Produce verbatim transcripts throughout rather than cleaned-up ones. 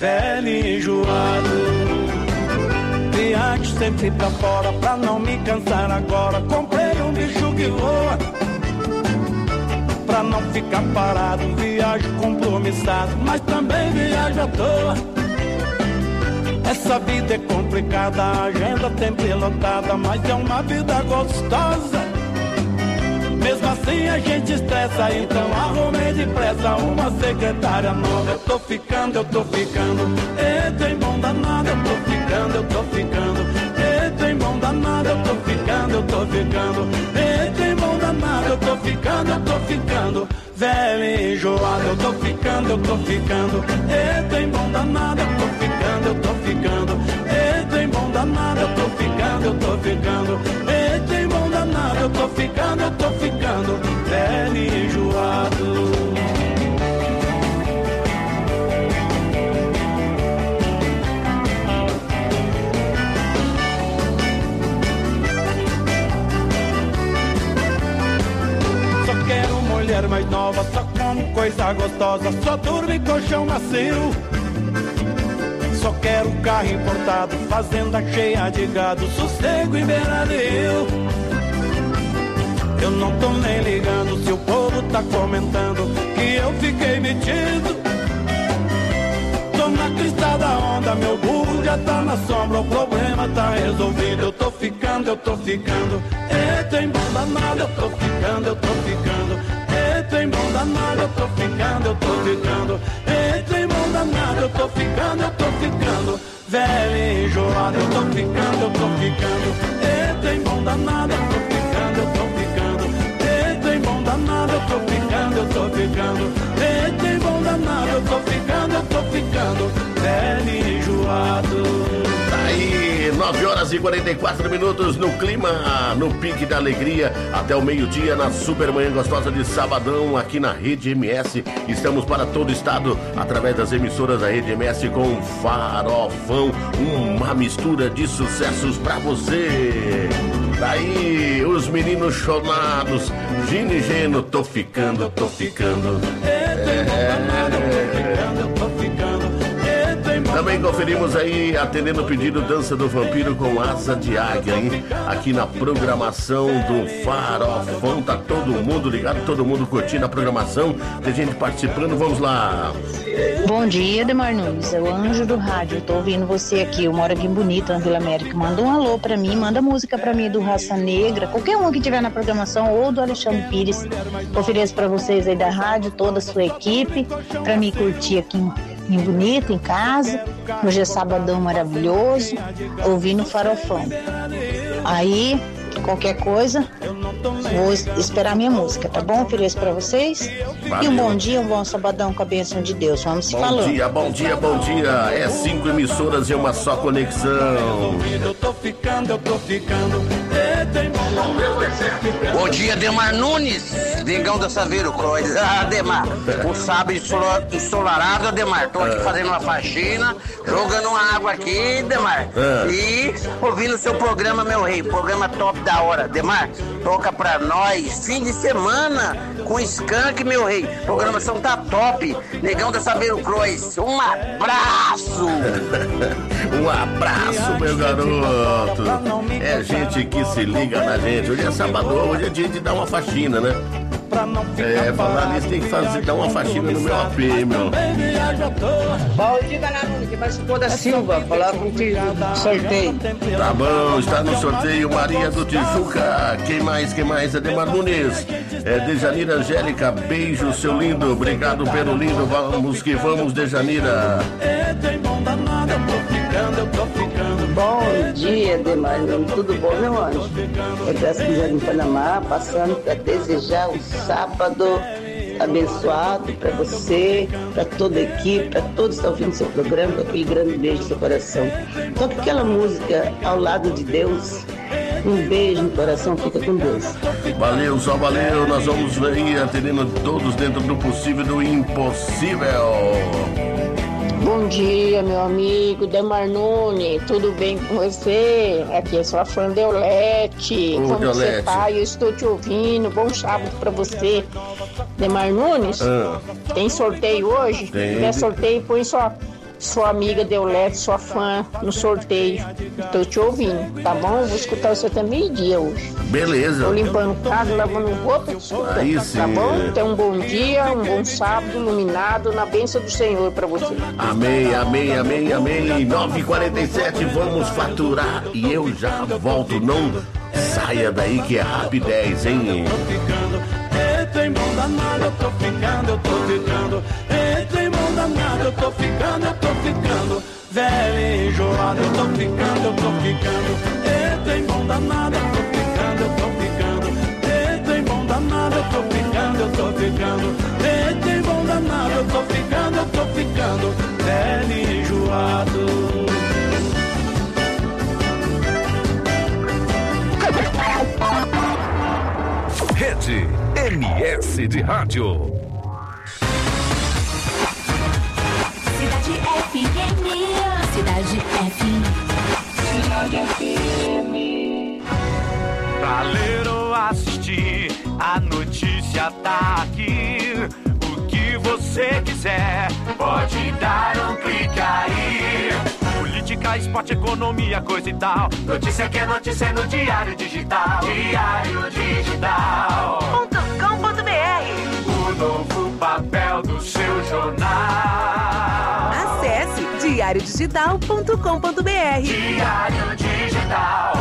velho e enjoado. Viajo sempre pra fora pra não me cansar agora. Comprei um bicho que voa pra não ficar parado. Viajo compromissado, mas também viajo à toa. Essa vida é complicada, a agenda sempre lotada, mas é uma vida gostosa. Mesmo assim a gente estressa, então arrumei depressa uma secretária nova. Eu tô ficando, eu tô ficando, e tem bom danado, eu tô ficando, eu tô ficando, e tem bom danado, eu tô ficando, eu tô ficando, e tem bom danado, eu tô ficando, eu tô ficando, velho e enjoado, eu tô ficando, eu tô ficando, e tem bom danado, eu tô ficando, eu tô ficando, e tem bom danado, eu tô ficando, eu tô ficando, e tem bom danado, eu tô ficando, eu tô ficando, velho e enjoado. Quero mulher mais nova, só como coisa gostosa, só durmo em colchão macio. Só quero carro importado, fazenda cheia de gado, sossego em beira-rio. Eu não tô nem ligando se o povo tá comentando que eu fiquei metido. Tô na crista da onda, meu burro já tá na sombra, o problema tá resolvido. Eu tô ficando, eu tô ficando, e tem bom danado, eu tô ficando, eu tô ficando, e tem bom danado, eu tô ficando, eu tô ficando, e tem bom danado, eu tô ficando, eu tô ficando, velho e enjoado, eu tô ficando, eu tô ficando, e tem bom danado, eu tô ficando, eu tô ficando, e tem bom danado, eu tô ficando, eu tô ficando, e tem bom danado, eu tô ficando, eu tô ficando, velho e enjoado. Aí, nove horas e quarenta e quatro minutos no clima, no pique da alegria, até o meio-dia na super manhã gostosa de sabadão aqui na Rede M S. Estamos para todo o estado através das emissoras da Rede M S com Farofão, uma mistura de sucessos pra você. Daí, os meninos chonados, Gino e Geno, tô ficando, tô ficando. É... Também conferimos aí, atendendo o pedido, Dança do Vampiro com Asa de Águia, hein? Aqui na programação do Farofão, tá todo mundo ligado, todo mundo curtindo a programação, tem gente participando, vamos lá. Bom dia, Ademar Nunes, é o Anjo do Rádio, tô ouvindo você aqui, eu moro aqui em Bonito, na Vila América, manda um alô pra mim, manda música pra mim do Raça Negra, qualquer um que tiver na programação, ou do Alexandre Pires, ofereço pra vocês aí da rádio, toda a sua equipe, pra mim curtir aqui em em Bonito, em casa. Hoje é sabadão maravilhoso, ouvindo o Farofão. Aí, qualquer coisa, vou esperar minha música, tá bom? Ofereço pra vocês. Valeu. E um bom dia, um bom sabadão com a bênção de Deus. Vamos se falando. Bom dia, bom dia, bom dia. É cinco emissoras e uma só conexão. Eu tô ficando, eu tô ficando. Bom dia, Ademar Nunes, Negão da Saveiro Croix. Ah, Ademar, um sábado ensolarado, Ademar. Tô aqui fazendo uma faxina, jogando uma água aqui, Ademar. Ah. E ouvindo o seu programa, meu rei. Programa top da hora. Ademar, toca pra nós fim de semana com Skank, meu rei. Programação tá top. Negão da Saveiro Croix. Um abraço. Um abraço, meu garoto. É gente que se liga na gente. Hoje é sábado, hoje é dia de dar uma faxina, né? É, falar nisso tem que fazer, dar uma faxina no meu A P, meu. Bom dia, galera, que participou da Silva, falar contigo, sorteio. Tá bom, está no sorteio Maria do Tijuca. Quem mais, quem mais? Ademar Nunes. É, Dejanira Angélica, beijo, seu lindo. Obrigado pelo lindo, vamos que vamos, Dejanira. Bom dia, Ademar, tudo bom, meu anjo? Eu peço que já em Panamá, passando para desejar um sábado abençoado para você, para toda a equipe, para todos que estão ouvindo seu programa, com aquele grande beijo no seu coração. Toca aquela música Ao Lado de Deus. Um beijo no coração, fica com Deus. Valeu, só valeu. Nós vamos aí atendendo todos dentro do possível e do impossível. Bom dia, meu amigo Demar Nunes, tudo bem com você? Aqui é sua fã Deolete. Ô, Como Deolete. você tá? Eu estou te ouvindo. Bom sábado pra você. Demar Nunes, Ah. tem sorteio hoje? Tem. Se tiver sorteio, põe sua, Sua amiga Deolete, sua fã, no sorteio. Tô te ouvindo, tá bom? Vou escutar você até meio-dia hoje. Beleza. Tô limpando casa, lavando roupa e escutando. Aí sim. Tá bom? Então, um bom dia, um bom sábado iluminado na bênção do Senhor pra você. Amém, amém, amém, amém. nove e quarenta e sete, vamos faturar. E eu já volto. Não saia daí que é rapidez, hein? Tô ficando, eita, irmão danado, eu tô ficando, eu tô ficando. Eita, irmão danado, eu tô ficando, eu tô ficando. Velho e enjoado, eu tô ficando, eu tô ficando. Eita, irmão danado, eu tô ficando, eu tô ficando. Eita, irmão danado, eu tô ficando, eu tô ficando. Eita, irmão danado, eu tô ficando, eu tô ficando. Velho e enjoado. Rede M S de Rádio. Cidade F M. Cidade F M. Cidade F M. Pra ler ou assistir, a notícia tá aqui. O que você quiser, pode dar um clique aí. Política, esporte, economia, coisa e tal. Notícia que é notícia no Diário Digital. Diário Digital ponto com ponto b r. O novo papel do seu jornal. Acesse diário digital ponto com ponto b r. Diário Digital.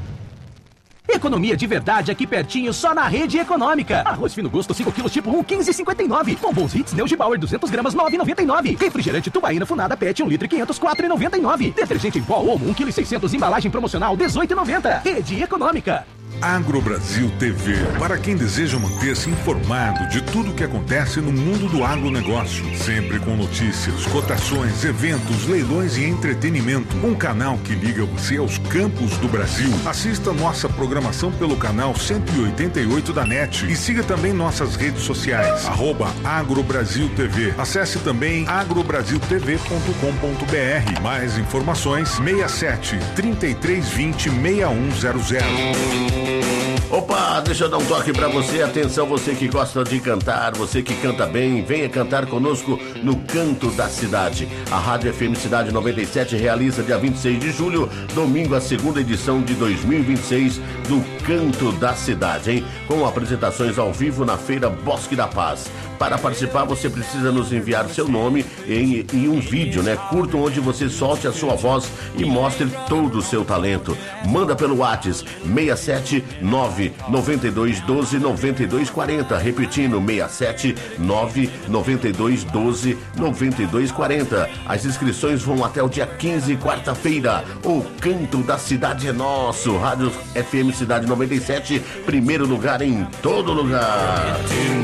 Economia de verdade aqui pertinho, só na Rede Econômica. Arroz fino gosto cinco quilos tipo um, quinze e cinquenta e nove. Bombons Hits Neugibauer duzentas gramas, nove e noventa e nove. Refrigerante Tubaína Funada Pet um litro e quinhentos, quatro e noventa e nove. Detergente em pó Omo um quilo e seiscentos, embalagem promocional dezoito e noventa. Rede Econômica. AgroBrasil T V, para quem deseja manter-se informado de tudo o que acontece no mundo do agronegócio, sempre com notícias, cotações, eventos, leilões e entretenimento. Um canal que liga você aos campos do Brasil. Assista nossa programação pelo canal cento e oitenta e oito da N E T e siga também nossas redes sociais, arroba AgroBrasil T V. Acesse também agro brasil t v ponto com ponto b r. Mais informações, seis sete, três três dois zero, seis um zero zero. Opa, deixa eu dar um toque pra você. Atenção, você que gosta de cantar, você que canta bem, venha cantar conosco no Canto da Cidade. A Rádio F M Cidade noventa e sete realiza dia vinte e seis de julho, domingo, a segunda edição de dois mil e vinte e seis do Canto da Cidade, hein? Com apresentações ao vivo na Feira Bosque da Paz. Para participar, você precisa nos enviar seu nome em, em um vídeo, né? Curto, onde você solte a sua voz e mostre todo o seu talento. Manda pelo WhatsApp seis sete nove, nove dois um dois, nove dois quatro zero. Repetindo, seis sete nove, nove dois um dois, nove dois quatro zero. As inscrições vão até o dia quinze, quarta-feira. O Canto da Cidade é nosso. Rádio F M Cidade noventa e sete, primeiro lugar em todo lugar.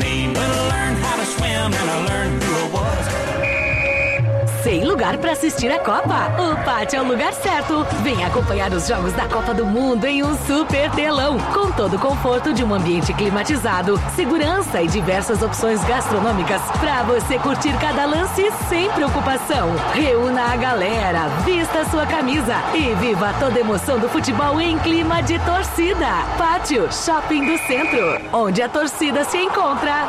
Sem lugar para assistir a Copa? O Pátio é o lugar certo. Venha acompanhar os jogos da Copa do Mundo em um super telão, com todo o conforto de um ambiente climatizado, segurança e diversas opções gastronômicas para você curtir cada lance sem preocupação. Reúna a galera, vista sua camisa e viva toda a emoção do futebol em clima de torcida. Pátio Shopping do Centro, onde a torcida se encontra.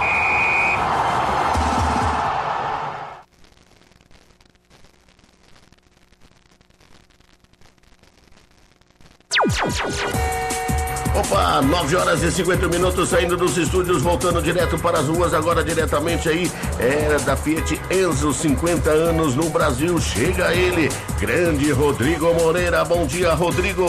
Opa, nove horas e cinquenta minutos, saindo dos estúdios, voltando direto para as ruas, agora diretamente aí, é da Fiat Enzo, cinquenta anos no Brasil. Chega ele, grande Rodrigo Moreira. Bom dia, Rodrigo.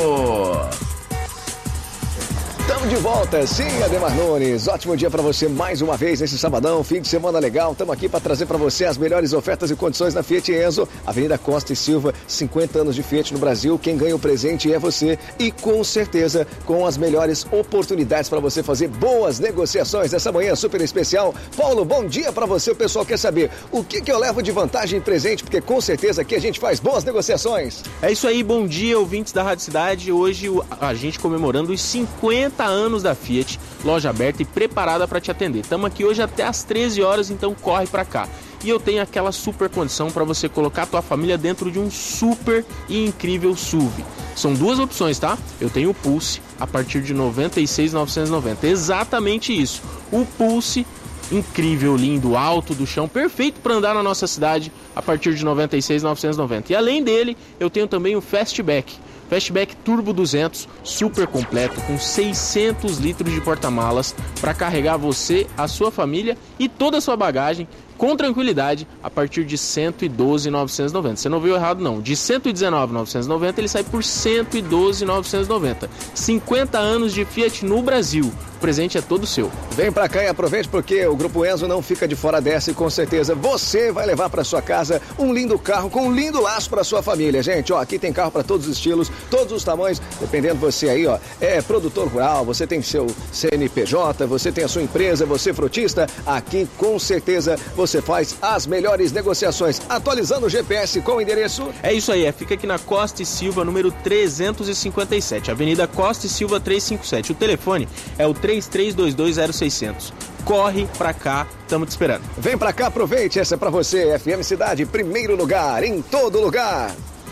Estamos de volta, sim, Ademar Nunes. Ótimo dia para você mais uma vez nesse sabadão, fim de semana legal. Estamos aqui para trazer para você as melhores ofertas e condições na Fiat Enzo, Avenida Costa e Silva, cinquenta anos de Fiat no Brasil. Quem ganha o presente é você e com certeza com as melhores oportunidades para você fazer boas negociações essa manhã super especial. Paulo, bom dia para você. O pessoal quer saber o que, que eu levo de vantagem em presente, porque com certeza aqui a gente faz boas negociações. É isso aí, bom dia, ouvintes da Rádio Cidade. Hoje a gente comemorando os cinquenta anos da Fiat, loja aberta e preparada para te atender. Estamos aqui hoje até às treze horas, então corre para cá. E eu tenho aquela super condição para você colocar a tua família dentro de um super e incrível S U V. São duas opções, tá? Eu tenho o Pulse a partir de noventa e seis mil novecentos e noventa. Exatamente isso. O Pulse incrível, lindo, alto do chão, perfeito para andar na nossa cidade a partir de noventa e seis mil novecentos e noventa. E além dele, eu tenho também o Fastback. Fastback Turbo duzentos, super completo, com seiscentos litros de porta-malas para carregar você, a sua família e toda a sua bagagem com tranquilidade a partir de cento e doze mil novecentos e noventa. Você não viu errado não, de cento e dezenove mil novecentos e noventa ele sai por cento e doze mil novecentos e noventa. cinquenta anos de Fiat no Brasil. O presente é todo seu. Vem pra cá e aproveite porque o Grupo Enzo não fica de fora dessa e com certeza você vai levar pra sua casa um lindo carro com um lindo laço pra sua família. Gente, ó, aqui tem carro pra todos os estilos, todos os tamanhos, dependendo de você aí, ó, é produtor rural, você tem seu C N P J, você tem a sua empresa, você é frutista, aqui com certeza você faz as melhores negociações. Atualizando o G P S com o endereço... É isso aí, é, fica aqui na Costa e Silva, número trezentos e cinquenta e sete, Avenida Costa e Silva trezentos e cinquenta e sete. O telefone é o três três dois dois zero seis zero zero. Corre pra cá, estamos te esperando. Vem pra cá, aproveite, essa é pra você. F M Cidade, primeiro lugar, em todo lugar.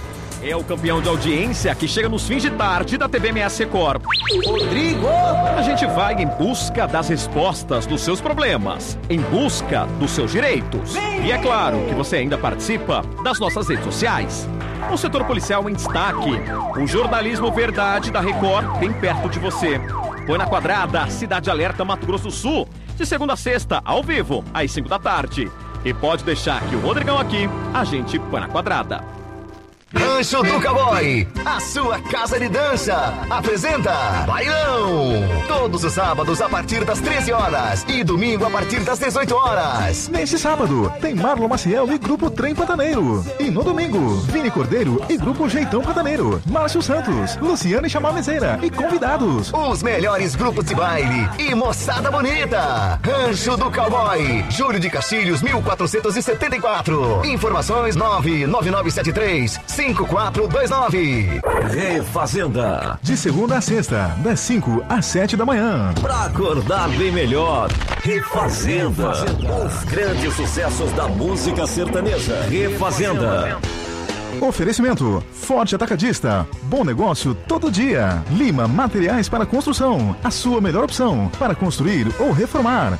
É o campeão de audiência que chega nos fins de tarde da T V M S Record. Rodrigo! A gente vai em busca das respostas dos seus problemas, em busca dos seus direitos. E é claro que você ainda participa das nossas redes sociais. O setor policial em destaque. O jornalismo verdade da Record bem perto de você. Põe na quadrada, Cidade Alerta Mato Grosso do Sul. De segunda a sexta, ao vivo, às cinco da tarde. E pode deixar que o Rodrigão aqui, a gente põe na quadrada. Rancho do Cowboy, a sua casa de dança, apresenta Bailão. Todos os sábados a partir das treze horas e domingo a partir das dezoito horas. Nesse sábado tem Marlon Maciel e Grupo Trem Pantaneiro. E no domingo, Vini Cordeiro e Grupo Jeitão Pantaneiro, Márcio Santos, Luciano e Chamamezeira e convidados. Os melhores grupos de baile e moçada bonita. Rancho do Cowboy, Júlio de Castilhos, mil quatrocentos e setenta e quatro. Informações nove nove nove sete três cinco quatro dois nove. Refazenda. De segunda a sexta, das cinco às sete da manhã. Pra acordar bem melhor. Refazenda. Refazenda. Os grandes sucessos da música sertaneja. Refazenda. Oferecimento Forte Atacadista. Bom negócio todo dia. Lima Materiais para Construção. A sua melhor opção para construir ou reformar.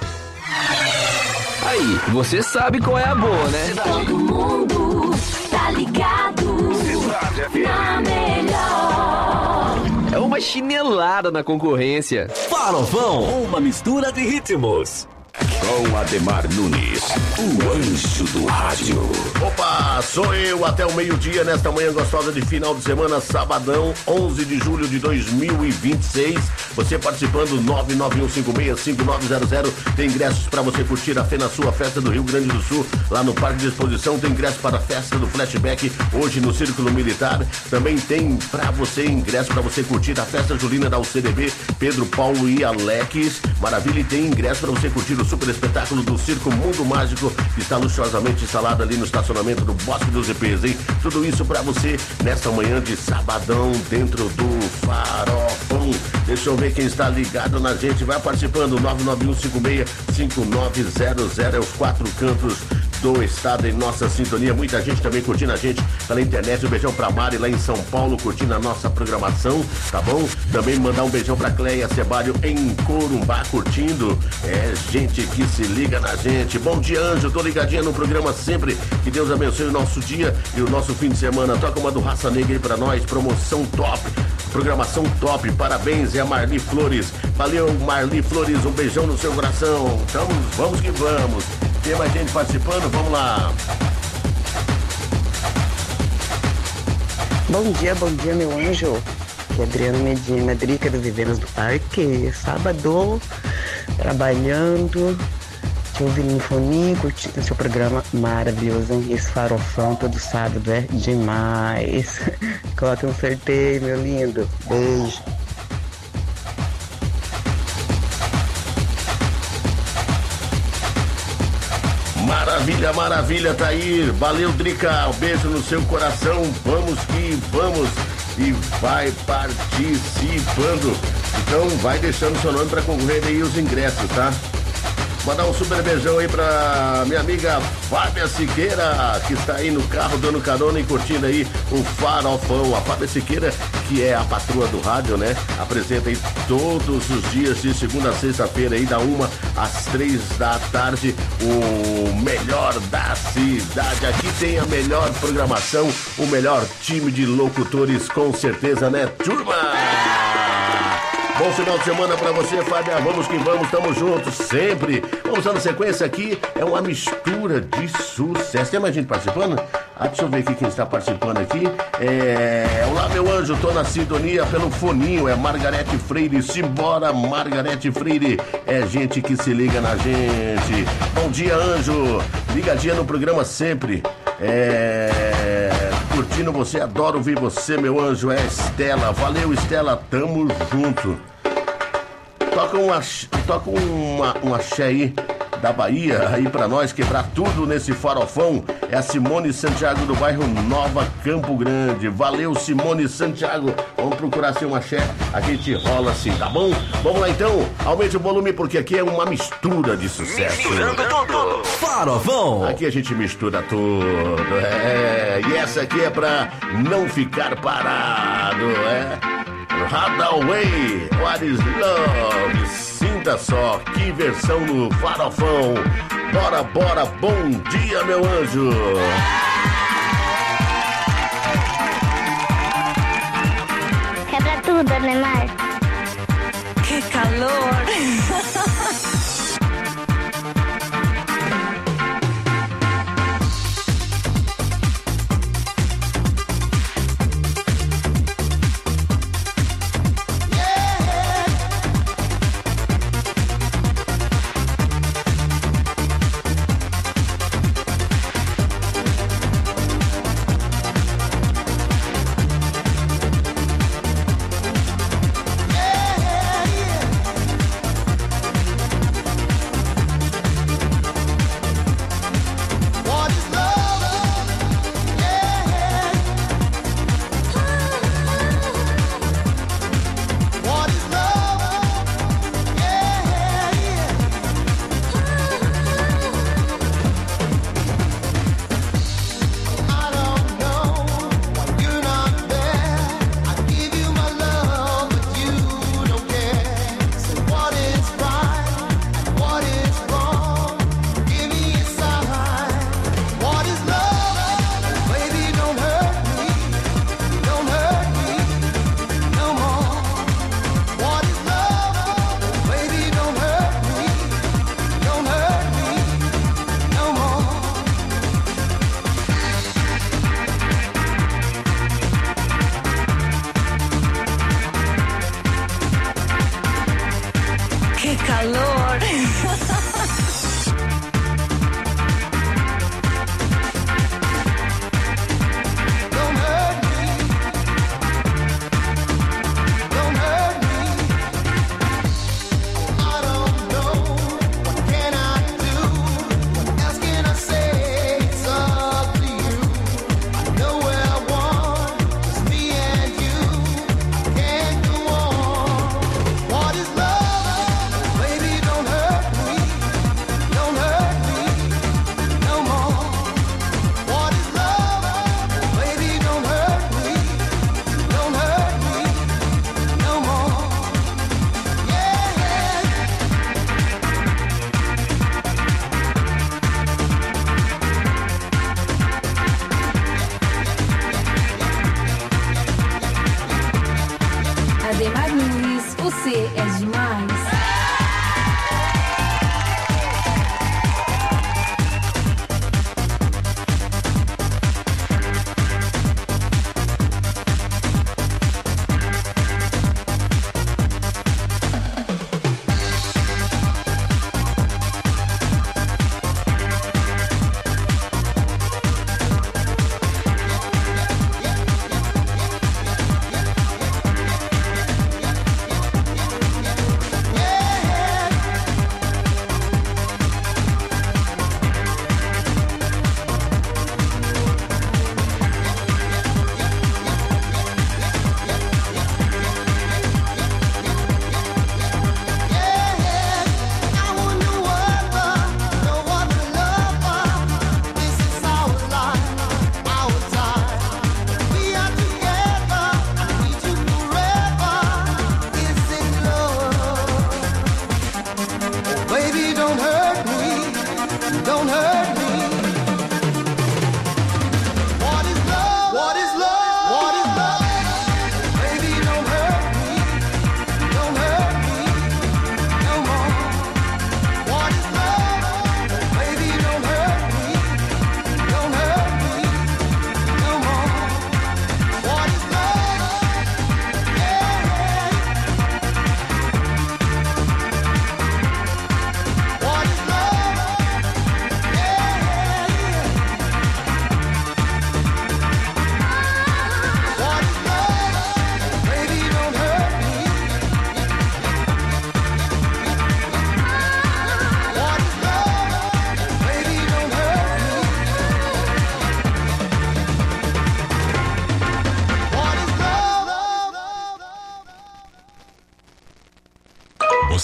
Aí, você sabe qual é a boa, né? Todo mundo tá ligado na melhor. É uma chinelada na concorrência. Farofão, uma mistura de ritmos. Com Ademar Nunes, o anjo do rádio. Opa, sou eu até o meio-dia nesta manhã gostosa de final de semana, sabadão, onze de julho de dois mil e vinte e seis. Você participando, nove nove um cinco seis cinco nove zero zero. Tem ingressos para você curtir a Fena Sua, festa do Rio Grande do Sul, lá no Parque de Exposição. Tem ingresso para a festa do Flashback, hoje no Círculo Militar. Também tem para você ingresso para você curtir a festa julina da U C D B, Pedro, Paulo e Alex. Maravilha, e tem ingresso para você curtir o super espetáculo do Circo Mundo Mágico, que está luxuosamente instalado ali no estacionamento do Bosque dos E Pês, hein? Tudo isso pra você nesta manhã de sabadão dentro do Farofão. Deixa eu ver quem está ligado na gente. Vai participando, nove nove um cinco seis cinco nove zero zero, é os quatro cantos do estado em nossa sintonia. Muita gente também curtindo a gente pela internet. Um beijão pra Mari lá em São Paulo, curtindo a nossa programação, tá bom? Também mandar um beijão pra Cleia Cebalho em Corumbá, curtindo. É gente que se liga na gente. Bom dia, Anjo, tô ligadinha no programa sempre. Que Deus abençoe o nosso dia e o nosso fim de semana. Toca uma do Raça Negra aí pra nós, promoção top, programação top. Parabéns, é a Marli Flores. Valeu, Marli Flores, um beijão no seu coração. Então, vamos que vamos. Tem mais gente participando? Vamos lá. Bom dia, bom dia, meu anjo. Aqui é Adriano Medina, Madrica do Vivemos do Parque. Sábado, trabalhando, te ouvindo no fone, curtindo seu programa maravilhoso, hein? Esse farofão todo sábado é demais. Coloca um sorteio, meu lindo. Beijo. Maravilha, maravilha, Thaís. Valeu, Drica. Um beijo no seu coração. Vamos que vamos. E vai participando. Então, vai deixando seu nome para concorrer aí os ingressos, tá? Mandar um super beijão aí pra minha amiga Fábia Siqueira, que está aí no carro dando carona e curtindo aí o Farofão. A Fábia Siqueira, que é a patroa do rádio, né? Apresenta aí todos os dias de segunda a sexta-feira aí, da uma às três da tarde, o melhor da cidade. Aqui tem a melhor programação, o melhor time de locutores, com certeza, né, turma? Bom final de semana pra você, Fábia. Vamos que vamos, tamo juntos sempre. Vamos dando sequência aqui. É uma mistura de sucesso. Tem mais gente participando? Ah, deixa eu ver aqui quem está participando aqui. É... Olá, meu anjo. Tô na sintonia pelo foninho. É Margarete Freire. Simbora, Margarete Freire. É gente que se liga na gente. Bom dia, anjo. Ligadinha no programa sempre. É... Curtindo você, adoro ouvir você, meu anjo. É Estela. Valeu, Estela. Tamo junto. Toca uma, toca uma, um axé aí da Bahia, aí pra nós quebrar tudo nesse farofão. É a Simone Santiago do bairro Nova Campo Grande. Valeu, Simone Santiago. Vamos procurar ser um axé, a gente rola assim, tá bom? Vamos lá então, aumente o volume porque aqui é uma mistura de sucesso. Misturando tudo. Farofão. Aqui a gente mistura tudo, é. E essa aqui é pra não ficar parado, é. Hadaway, What is Love? Sinta só, que versão no farofão. Bora, bora, bom dia, meu anjo. Quebra tudo, Neymar. Que calor.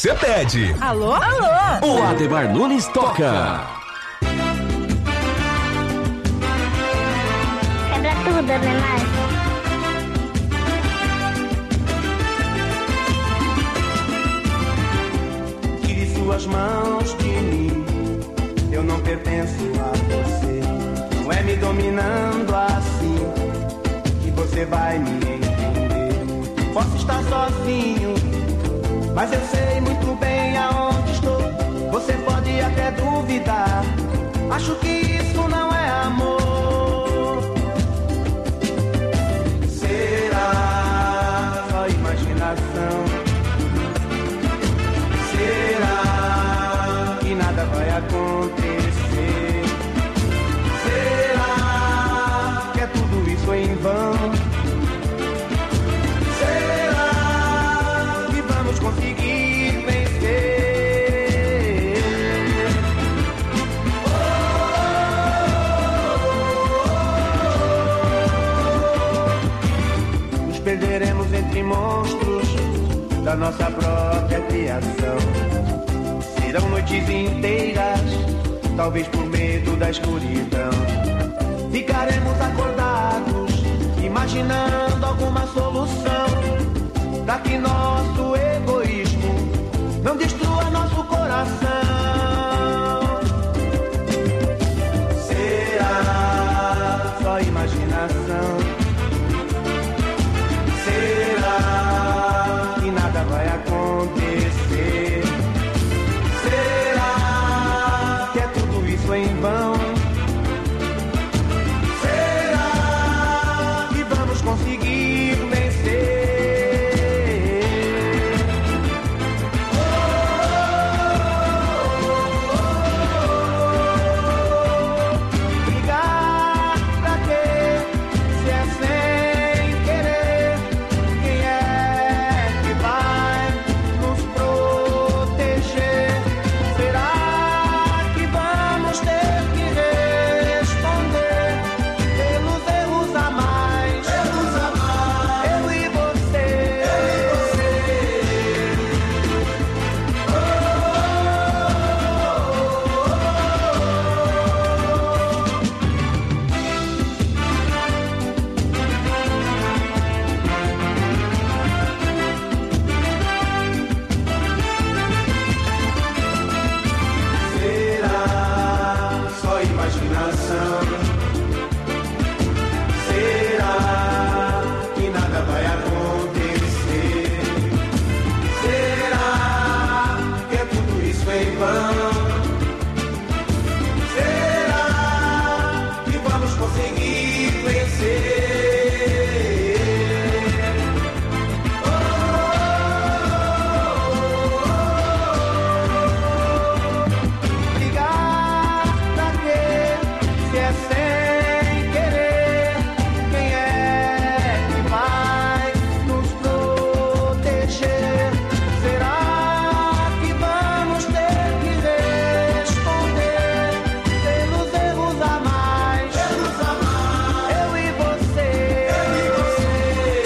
você pede. Alô? Alô? O Ademar Nunes toca. Quebra tudo, Ademar. Tire suas mãos de mim, eu não pertenço a você. Não é me dominando assim que você vai me entender. Posso estar sozinho, mas eu sei muito bem aonde estou. Você pode até duvidar, acho que isso não é amor. Será só imaginação? Será que nada vai acontecer? Será que é tudo isso em vão? Será que vamos conseguir vencer? Nos perderemos entre monstros da nossa própria criação. Serão noites inteiras, talvez por medo da escuridão. Ficaremos acordados, imaginando alguma solução, para que nosso egoísmo não destrua nosso coração. Será só imaginação? Será que nada vai acontecer? Será que é tudo isso em vão? Será que vamos conseguir vencer? Brigar pra quê? Se é sem querer, quem é que vai nos proteger? Será que vamos ter que responder pelos erros a mais? Erros a mais. Eu e você. Eu Será só imaginação? Será que nada vai acontecer? Será que é tudo isso em vão? Será que vamos conseguir vencer? Brigar pra quê? Se é sem querer, quem é que vai nos proteger? Será que vamos ter que responder pelos erros a mais? Erros a mais. Eu e você. Eu e você.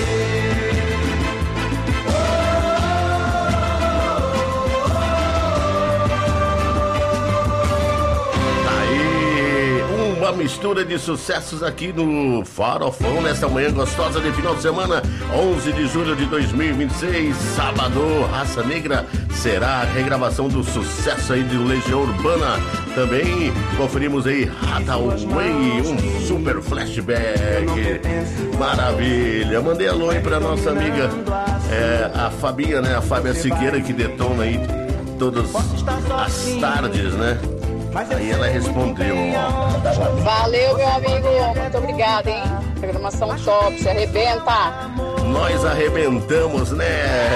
Aí, uma mistura de sucessos aqui no Farofão, nesta manhã gostosa de final de semana, onze de julho de dois mil e vinte e seis, sábado. Raça Negra será a regravação do sucesso aí de Legião Urbana. Também conferimos aí Hathaway, um super flashback. Maravilha. Mandei alô aí pra nossa amiga é, a Fabinha, né? A Fábia Siqueira, que detona aí todas as tardes, né? Aí ela respondeu, ó. Valeu, meu amigo. Muito obrigada, hein? Programação top, se arrebenta. Nós arrebentamos, né?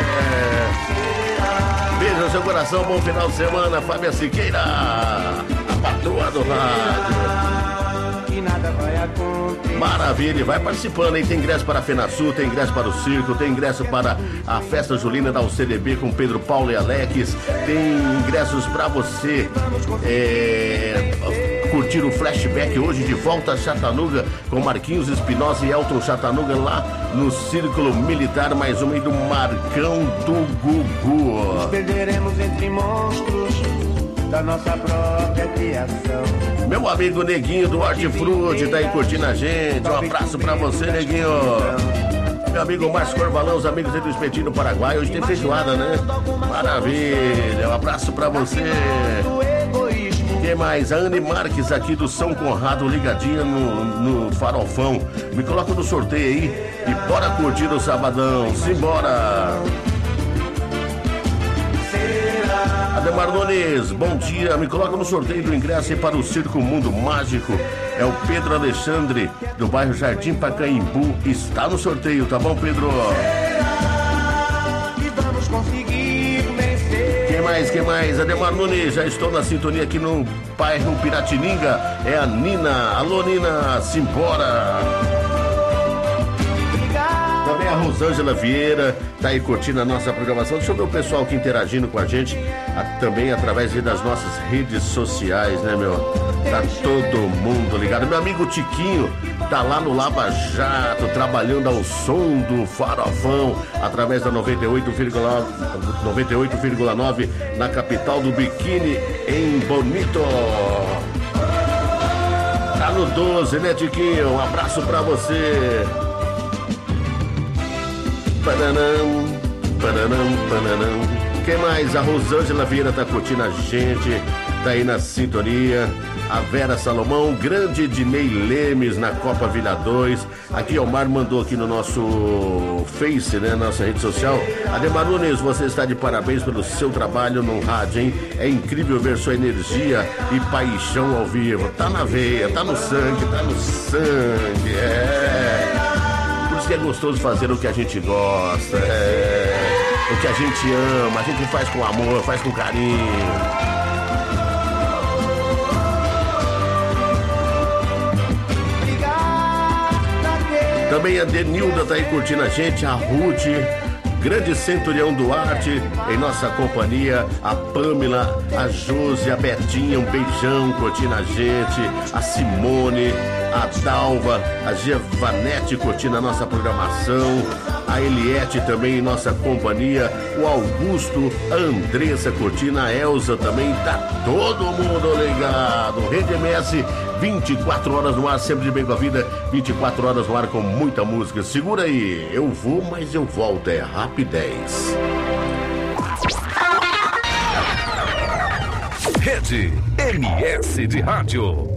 Beijo no seu coração, bom final de semana, Fábia Siqueira, a patroa do rádio. Que nada vai acontecer. Maravilha, vai participando, hein? Tem ingresso para a FenaSul, tem ingresso para o circo, tem ingresso para a festa julina da U C D B com Pedro Paulo e Alex, tem ingressos para você é, curtir o flashback hoje de volta a Chattanooga com com Marquinhos Espinosa e Elton Chatanuga lá no Círculo Militar, mais uma aí do Marcão do Gugu. Nos perderemos entre monstros da nossa própria criação. Meu amigo Neguinho do Hortifruti tá aí curtindo a gente. Um abraço pra você, Neguinho. Meu amigo Márcio Corvalão, os amigos aí do Espetinho do Paraguai. Hoje tem feijoada, né? Maravilha. Um abraço pra você. Quem mais? A Anne Marques aqui do São Conrado, ligadinha no, no Farofão. Me coloca no sorteio aí e bora curtir o sabadão. Simbora! Ademar Nunes, bom dia. Me coloca no sorteio do ingresso aí para o Circo Mundo Mágico. É o Pedro Alexandre, do bairro Jardim Pacaembu. Está no sorteio, tá bom, Pedro? E vamos conseguir vencer. Quem mais, quem mais? Ademar Nunes, já estou na sintonia aqui no bairro Piratininga. É a Nina. Alô, Nina, simbora! Também a Rosângela Vieira tá aí curtindo a nossa programação. Deixa eu ver o pessoal aqui interagindo com a gente, a, também através das nossas redes sociais, né, meu? Tá todo mundo ligado. Meu amigo Tiquinho tá lá no Lava Jato, trabalhando ao som do Farofão, através da noventa e oito vírgula nove na capital do biquíni, em Bonito. Tá no doze, né, Tiquinho? Um abraço pra você. Pananam, pananam, pananam. Quem mais? A Rosângela Vieira tá curtindo a gente, tá aí na sintonia. A Vera Salomão, grande Dinei Lemes na Copa Vila dois. Aqui o Mar mandou aqui no nosso Face, né, nossa rede social. Ademar Nunes, você está de parabéns pelo seu trabalho no rádio, hein? É incrível ver sua energia e paixão ao vivo. Tá na veia, tá no sangue, tá no sangue, é... que é gostoso fazer o que a gente gosta, é, o que a gente ama, a gente faz com amor, faz com carinho. Também a Denilda tá aí curtindo a gente, a Ruth, grande Centurião Duarte em nossa companhia, a Pâmela, a Josi, a Betinha, um beijão curtindo a gente, a Simone, a Dalva, a Giovanete curtindo a nossa programação, a Eliette também em nossa companhia, o Augusto, a Andressa curtindo, a Elza também, tá todo mundo ligado. Rede M S, vinte e quatro horas no ar, sempre de bem com a vida, vinte e quatro horas no ar com muita música. Segura aí, eu vou, mas eu volto, é rapidez. Rede M S de Rádio.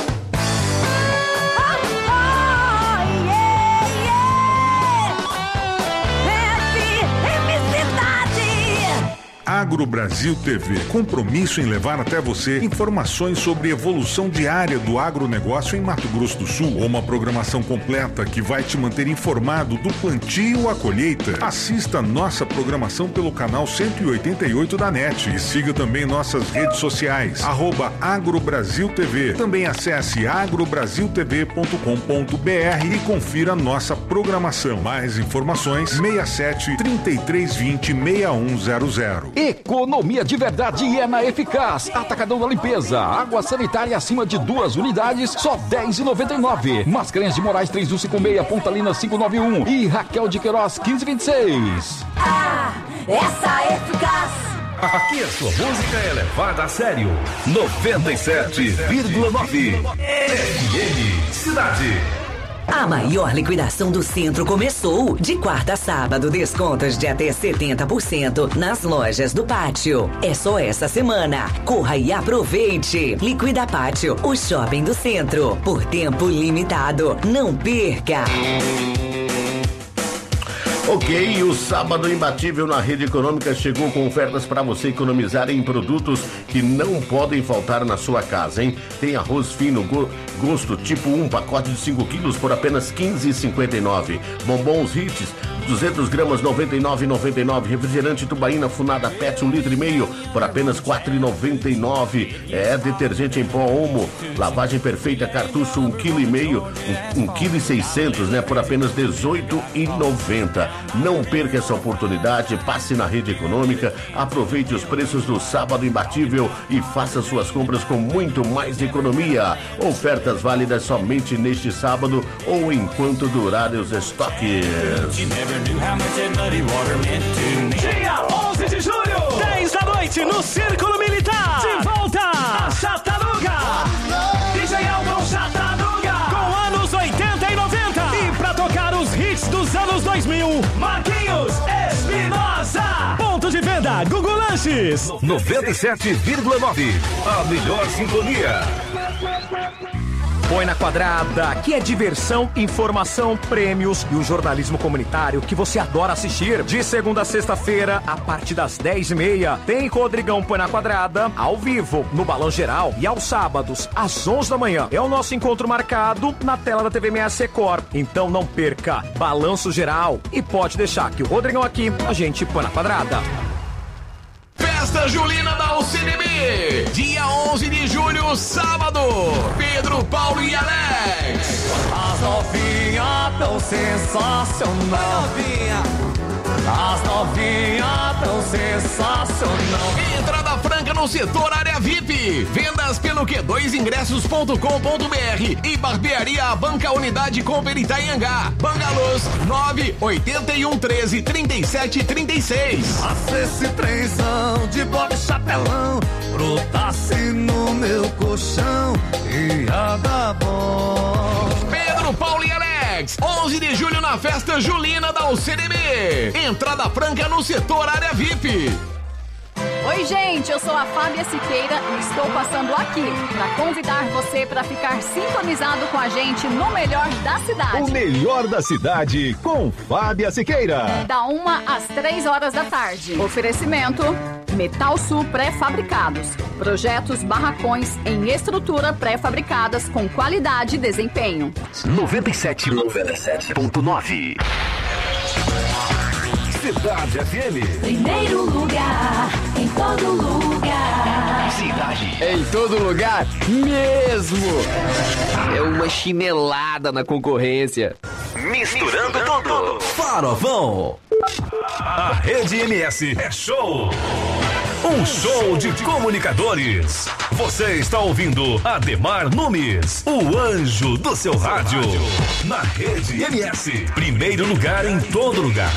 Agro Brasil T V, compromisso em levar até você informações sobre evolução diária do agronegócio em Mato Grosso do Sul. Uma programação completa que vai te manter informado do plantio à colheita. Assista nossa programação pelo canal cento e oitenta e oito da N E T e siga também nossas redes sociais, arroba Agro Brasil T V. Também acesse agro brasil t v ponto com ponto b r e confira nossa programação. Mais informações, seis sete, três três dois zero, seis um zero zero. Economia de verdade é na Eficaz. Atacadão da limpeza. Água sanitária acima de duas unidades, só dez reais e noventa e nove centavos. Mascarenhas de Moraes três um cinco seis, Pontalina cinco nove um e Raquel de Queiroz quinze vinte e seis. Ah, essa é Eficaz. Aqui a sua música é levada a sério. noventa e sete vírgula nove F M Cidade. A maior liquidação do centro começou. De quarta a sábado, descontos de até setenta por cento nas lojas do Pátio. É só essa semana. Corra e aproveite. Liquida Pátio, o shopping do centro. Por tempo limitado. Não perca. Ok, o sábado imbatível na Rede Econômica chegou com ofertas para você economizar em produtos que não podem faltar na sua casa, hein? Tem arroz fino go- gosto tipo um, pacote de cinco quilos por apenas quinze reais e cinquenta e nove centavos. Bombons Hits, duzentas gramas, noventa e nove reais e noventa e nove centavos. Refrigerante Tubaína Funada Pet, um litro e meio, por apenas quatro reais e noventa e nove centavos. É, detergente em pó Omo, lavagem perfeita, cartucho, um quilo e meio, um quilo e seiscentos, né, por apenas dezoito reais e noventa centavos. Não perca essa oportunidade, passe na Rede Econômica, aproveite os preços do sábado imbatível e faça suas compras com muito mais economia. Ofertas válidas somente neste sábado ou enquanto durarem os estoques. Dia onze de julho, dez da noite, no Círculo Militar. De volta a Chatanuga. D J Elton Chatanuga, com anos oitenta e noventa. E pra tocar os hits dos anos dois mil, Marquinhos Espinosa. Ponto de venda, Google Lanches. noventa e sete vírgula nove, a melhor sintonia. Põe na Quadrada, que é diversão, informação, prêmios e o jornalismo comunitário que você adora assistir. De segunda a sexta-feira, a partir das dez e meia, tem Rodrigão Põe na Quadrada, ao vivo, no Balão Geral. E aos sábados, às onze da manhã, é o nosso encontro marcado na tela da T V M S Record. Então não perca, Balanço Geral. E pode deixar que o Rodrigão aqui, a gente põe na Quadrada. Festa Julina da U C D B, dia onze de julho, sábado. Pedro, Paulo e Alex. As novinhas tão sensacional. As novinhas tão sensacional. Entrada franca no setor área V I P. Vendas pelo Q dois ingressos ponto com ponto b r e Barbearia Banca Unidade Cooper Itanhangá. Bangalôs nove oito um treze trinta e sete trinta e seis. Faça esse trenzão de bode chapelão, brotasse no meu colchão e ia dar bom. Pedro, Paulo e Alex, onze de julho na Festa Julina da U C D B. Entrada franca no setor área V I P. Oi, gente, eu sou a Fábia Siqueira e estou passando aqui para convidar você para ficar sintonizado com a gente no melhor da cidade. O melhor da cidade com Fábia Siqueira. Da uma às três horas da tarde. Oferecimento Metal Sul Pré-Fabricados. Projetos barracões em estrutura pré-fabricadas com qualidade e desempenho. noventa e sete ponto nove. Cidade F M. Primeiro lugar, em todo lugar. Cidade. Em todo lugar mesmo. É uma chinelada na concorrência. Misturando tudo. Farofão. A Rede M S é show. Um show de comunicadores. Você está ouvindo Ademar Nunes, o anjo do seu rádio. Na Rede M S. Primeiro lugar em todo lugar.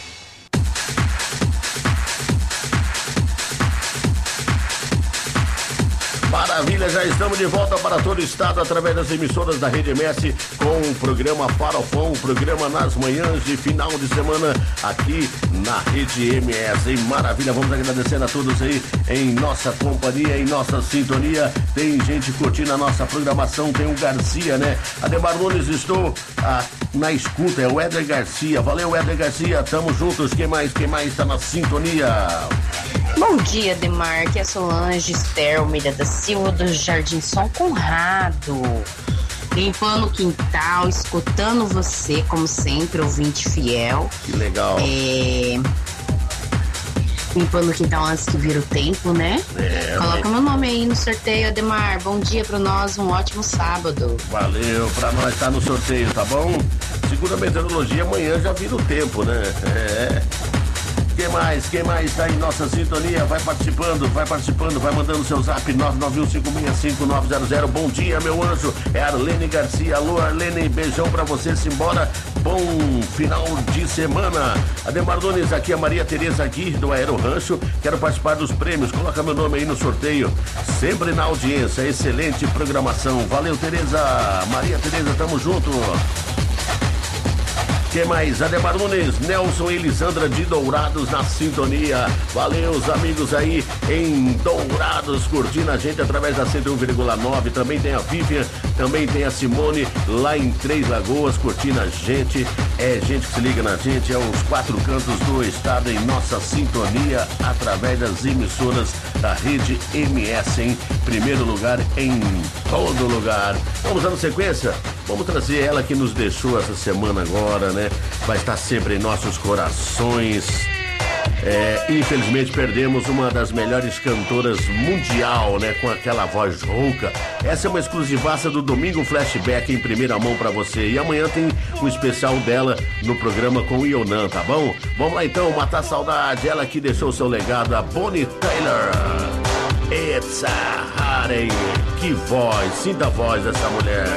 Maravilha, já estamos de volta para todo o estado através das emissoras da Rede M S com o programa Farofão, o programa nas manhãs de final de semana aqui na Rede M S. Hein? Maravilha, vamos agradecendo a todos aí em nossa companhia, em nossa sintonia. Tem gente curtindo a nossa programação, tem o Garcia, né? Ademar Nunes, estou ah, na escuta, é o Éder Garcia. Valeu, Éder Garcia, tamo juntos. Quem mais, quem mais está na sintonia? Bom dia, Ademar, que é a Solange Esther Almeida da Silva do Jardim São Conrado. Limpando o quintal, escutando você, como sempre, ouvinte fiel. Que legal. É... Limpando o quintal antes que vira o tempo, né? É, Coloca meu nome aí no sorteio, Ademar. Bom dia pra nós, um ótimo sábado. Valeu, pra nós estar tá no sorteio, tá bom? Segura a meteorologia, amanhã já vira o tempo, né? É... Quem mais? Quem mais está em nossa sintonia? Vai participando, vai participando, vai mandando seu zap nove nove um cinco seis cinco nove zero zero. Bom dia, meu anjo. É Arlene Garcia. Alô, Arlene, beijão pra você. Simbora. Bom final de semana. Ademar Nunes, aqui a Maria Tereza Gui do Aero Rancho. Quero participar dos prêmios. Coloca meu nome aí no sorteio. Sempre na audiência. Excelente programação. Valeu, Tereza. Maria Tereza, tamo junto. Quem mais? Ademar Nunes, Nelson e Elisandra de Dourados na sintonia. Valeu, os amigos aí em Dourados, curtindo a gente através da cento e um vírgula nove. Também tem a Vivian, também tem a Simone lá em Três Lagoas, curtindo a gente. É gente que se liga na gente, é os quatro cantos do estado em nossa sintonia através das emissoras da Rede M S em primeiro lugar em todo lugar. Vamos dando sequência? Vamos trazer ela que nos deixou essa semana agora, né? Vai estar sempre em nossos corações. É, infelizmente perdemos uma das melhores cantoras mundial, né? Com aquela voz rouca. Essa é uma exclusivaça do Domingo Flashback em primeira mão pra você. E amanhã tem um especial dela no programa com o Ionan, tá bom? Vamos lá então, matar a saudade. Ela que deixou o seu legado, a Bonnie Tyler. It's a Heartache. Que voz, sinta a voz dessa mulher.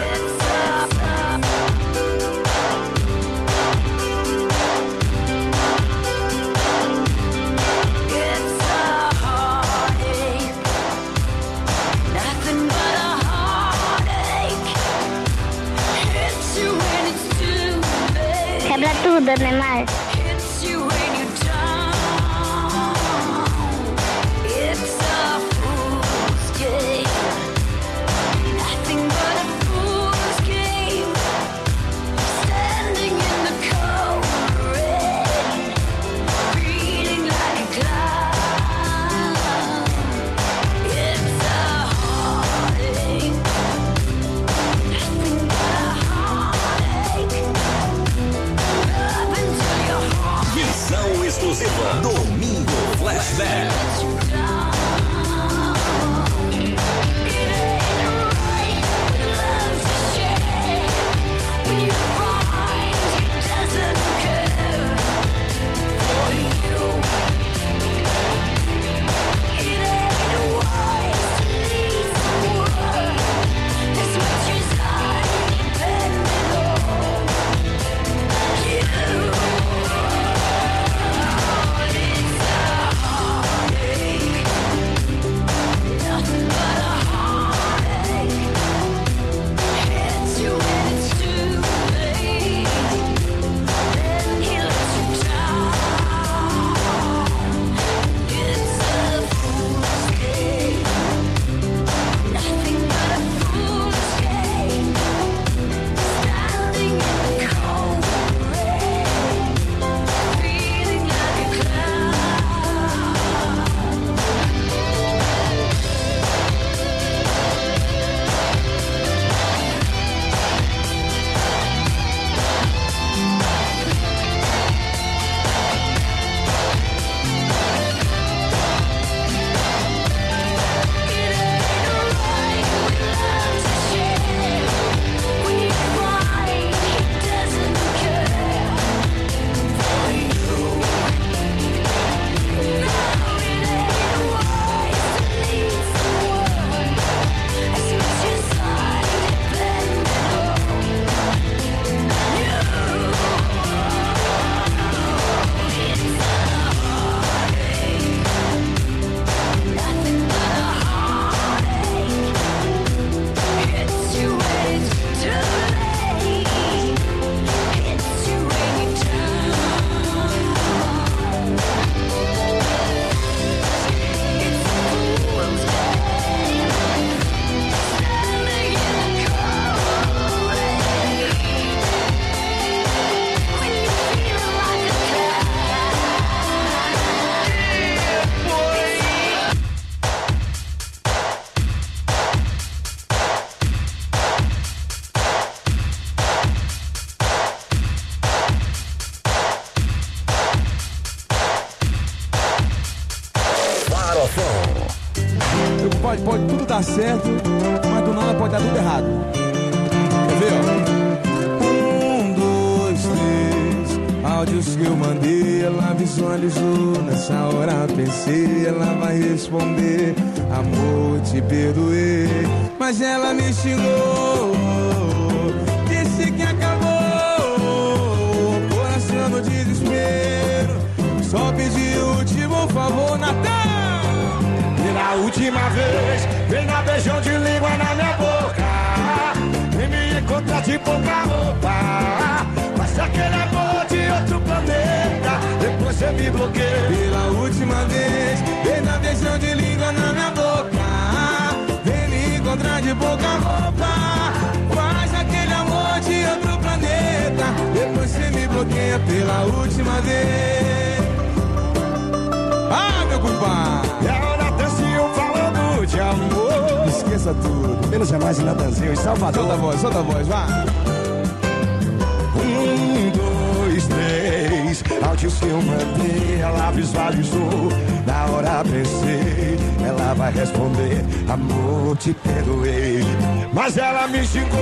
Quebra tudo, Neymar. Exclusiva Domingo Flashback. Pode, pode tudo dar certo, mas do nada pode dar tudo errado. Quer ver, ó? Um, dois, três, áudios que eu mandei, ela visualizou. Nessa hora pensei, ela vai responder: amor, te perdoei. Mas ela me xingou, disse que acabou, coração no desespero. Só pedi o último favor, Natal. Pela última vez, vem dar beijão de língua na minha boca. Vem me encontrar de pouca roupa. Mas aquele amor de outro planeta, depois você me bloqueia. Pela última vez, vem dar beijão de língua na minha boca. Vem me encontrar de pouca roupa. Faz aquele amor de outro planeta, depois você me bloqueia pela última vez. Ah, meu compadre! É hora desse eu falando de amor. Esqueça começa tudo. Pelos demais e Natanzinho em Salvador. Solta a voz, solta a voz, vá. Um, dois, três. Áudio se eu mandei, ela visualizou. Na hora pensei, ela vai responder: amor, te perdoei. Mas ela me xingou,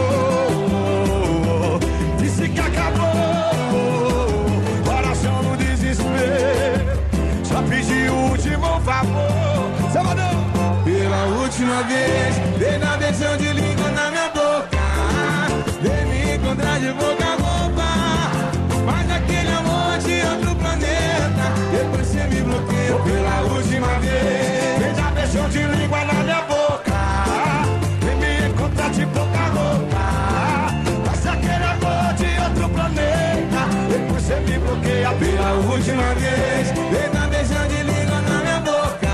disse que acabou. Coração no desespero, só pedi o último favor. Salvador! Pela última vez, dei na versão de língua na minha boca. Vem me encontrar de boca a boca. Mas aquele amor de outro planeta. Depois você me bloqueou pela última vez. Vem na versão de língua na minha boca. Vem me encontrar de boca a boca. Mas aquele amor de outro planeta. Depois você me bloqueia pela última vez. Vem na versão de língua na minha boca.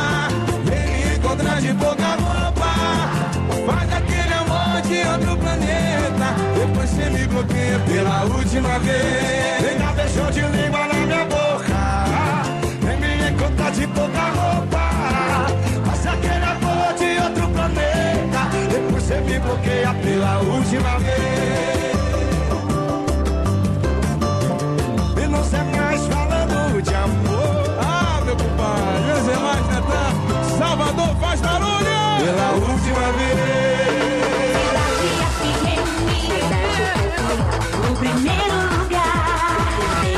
De boca a roupa, faz aquele amor de outro planeta. Depois você me bloqueia pela última vez. Vem dar beijão de língua na minha boca. Vem me encontrar de boca a roupa, faz aquele amor de outro planeta. Depois você me bloqueia pela última vez. E não sei mais falando de amor. Ah, meu compadre, não sei mais cantando. Salvador faz barulho! Pela última vez! O primeiro lugar,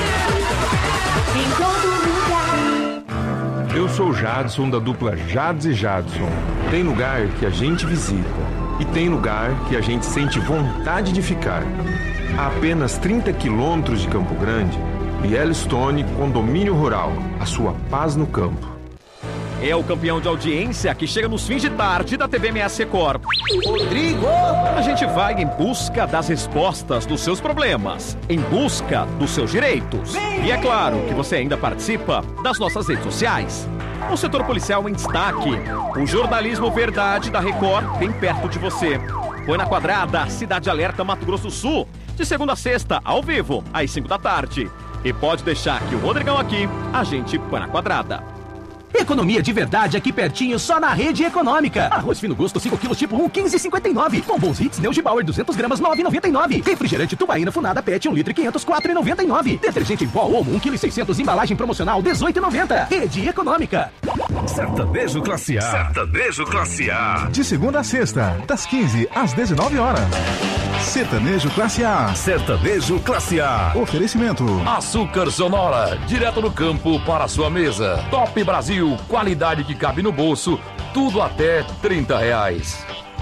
em todo lugar. Eu sou o Jadson da dupla Jads e Jadson. Tem lugar que a gente visita e tem lugar que a gente sente vontade de ficar. A apenas trinta quilômetros de Campo Grande, Yellowstone Condomínio Rural, a sua paz no campo. É o campeão de audiência que chega nos fins de tarde da T V M S Record. Rodrigo! A gente vai em busca das respostas dos seus problemas, em busca dos seus direitos. E é claro que você ainda participa das nossas redes sociais. O setor policial em destaque. O jornalismo verdade da Record bem perto de você. Põe na Quadrada, Cidade Alerta, Mato Grosso do Sul. De segunda a sexta, ao vivo, às cinco da tarde. E pode deixar que o Rodrigão aqui, a gente põe na Quadrada. Economia de verdade aqui pertinho, só na Rede Econômica. Arroz fino gosto cinco quilos tipo um, quinze e cinquenta e nove. Bombons Hits Neugibauer duzentas gramas, nove e noventa e nove. Refrigerante Tubaína Funada Pet um litro e quinhentos, quatro e noventa e nove. Detergente em pó Omo um quilo e seiscentos, embalagem promocional dezoito e noventa. Rede Econômica. Sertanejo Classe A. Sertanejo Classe A. De segunda a sexta, das quinze às dezenove horas. Sertanejo Classe A. Sertanejo Classe A. Oferecimento: Açúcar Sonora, direto do campo para a sua mesa. Top Brasil, qualidade que cabe no bolso, tudo até trinta reais.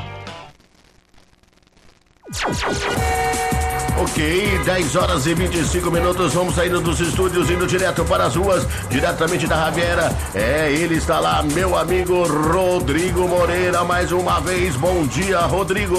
Ok, dez horas e vinte e cinco minutos, vamos saindo dos estúdios, indo direto para as ruas, diretamente da Raviera. É, ele está lá, meu amigo Rodrigo Moreira, mais uma vez. Bom dia, Rodrigo.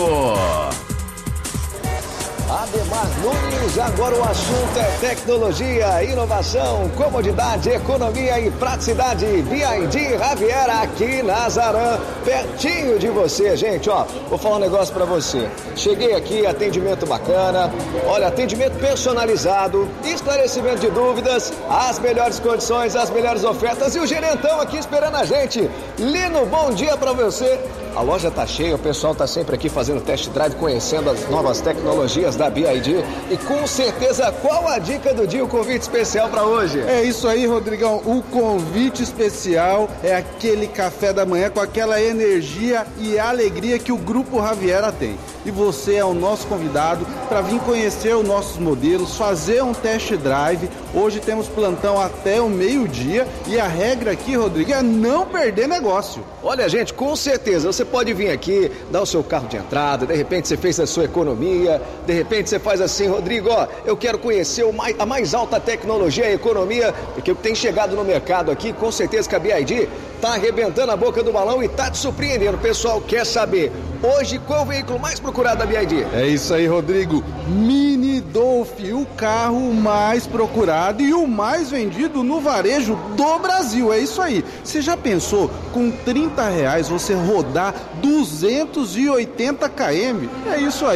Ademar Nunes, agora o assunto é tecnologia, inovação, comodidade, economia e praticidade. B I D Raviera aqui na Nazaré, pertinho de você, gente. Ó, vou falar um negócio pra você. Cheguei aqui, atendimento bacana, olha, atendimento personalizado, esclarecimento de dúvidas, as melhores condições, as melhores ofertas e o gerentão aqui esperando a gente. Lino, bom dia pra você. A loja tá cheia, o pessoal tá sempre aqui fazendo test drive, conhecendo as novas tecnologias da B I D. E com certeza, qual a dica do dia, o convite especial para hoje? É isso aí, Rodrigão. O convite especial é aquele café da manhã com aquela energia e alegria que o Grupo Raviera tem. E você é o nosso convidado para vir conhecer os nossos modelos, fazer um test drive. Hoje temos plantão até o meio-dia e a regra aqui, Rodrigo, é não perder negócio. Olha, gente, com certeza, você pode vir aqui, dar o seu carro de entrada, de repente você fez a sua economia, de repente você faz assim, Rodrigo, ó, eu quero conhecer o mais, a mais alta tecnologia e economia, porque o que tem chegado no mercado aqui, com certeza que a B I D tá arrebentando a boca do balão e tá te surpreendendo. O pessoal quer saber, hoje, qual é o veículo mais procurado da B I D? É isso aí, Rodrigo. Mini Dolph, o carro mais procurado e o mais vendido no varejo do Brasil. É isso aí. Você já pensou, com trinta reais você rodar duzentos e oitenta quilômetros? É isso aí.